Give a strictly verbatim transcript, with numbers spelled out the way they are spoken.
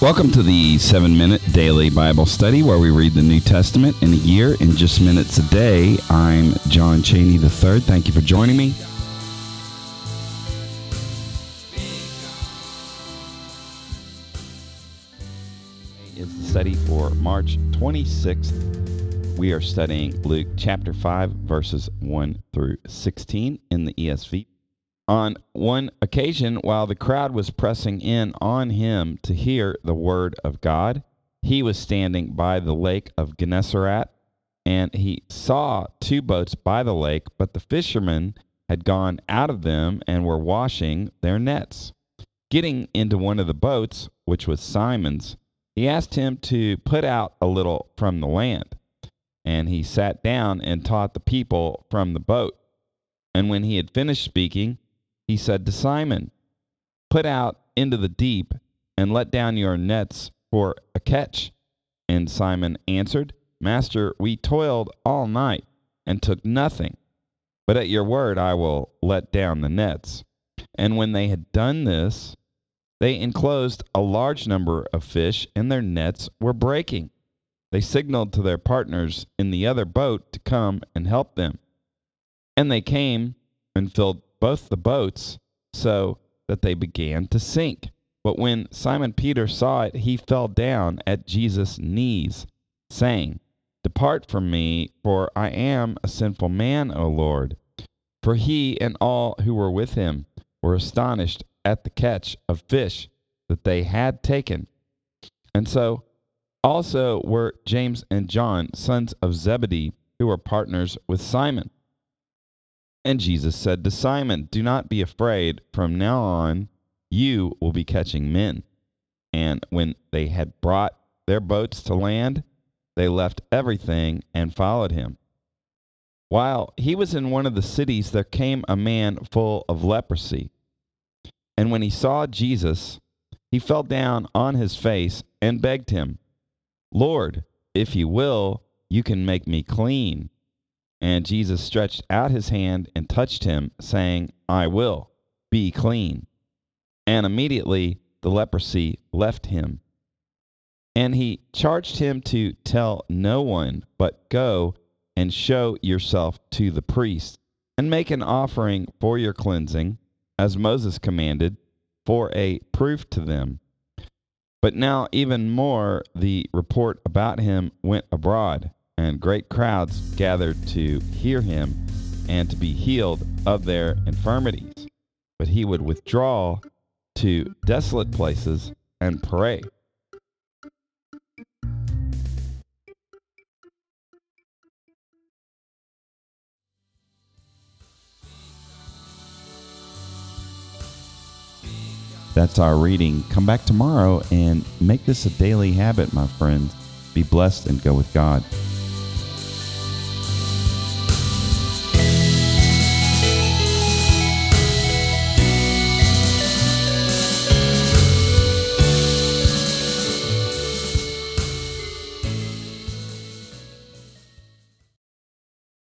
Welcome to the seven-minute daily Bible study where we read the New Testament in a year in just minutes a day. I'm John Cheney the third. Thank you for joining me. It's the study for March twenty-sixth. We are studying Luke chapter five, verses one through sixteen in the E S V. On one occasion, while the crowd was pressing in on him to hear the word of God, he was standing by the lake of Gennesaret, and he saw two boats by the lake, but the fishermen had gone out of them and were washing their nets. Getting into one of the boats, which was Simon's, he asked him to put out a little from the land. And he sat down and taught the people from the boat. And when he had finished speaking, he said to Simon, "Put out into the deep and let down your nets for a catch." And Simon answered, "Master, we toiled all night and took nothing, but at your word I will let down the nets." And when they had done this, they enclosed a large number of fish, and their nets were breaking. They signaled to their partners in the other boat to come and help them. And they came and filled both the boats, so that they began to sink. But when Simon Peter saw it, he fell down at Jesus' knees, saying, "Depart from me, for I am a sinful man, O Lord." For he and all who were with him were astonished at the catch of fish that they had taken. And so also were James and John, sons of Zebedee, who were partners with Simon. And Jesus said to Simon, "Do not be afraid. From now on, you will be catching men." And when they had brought their boats to land, they left everything and followed him. While he was in one of the cities, there came a man full of leprosy. And when he saw Jesus, he fell down on his face and begged him, "Lord, if you will, you can make me clean." And Jesus stretched out his hand and touched him, saying, "I will, be clean." And immediately the leprosy left him. And he charged him to tell no one, but go and show yourself to the priest, and make an offering for your cleansing, as Moses commanded, for a proof to them. But now even more the report about him went abroad, and great crowds gathered to hear him and to be healed of their infirmities. But he would withdraw to desolate places and pray. That's our reading. Come back tomorrow and make this a daily habit, my friends. Be blessed and go with God.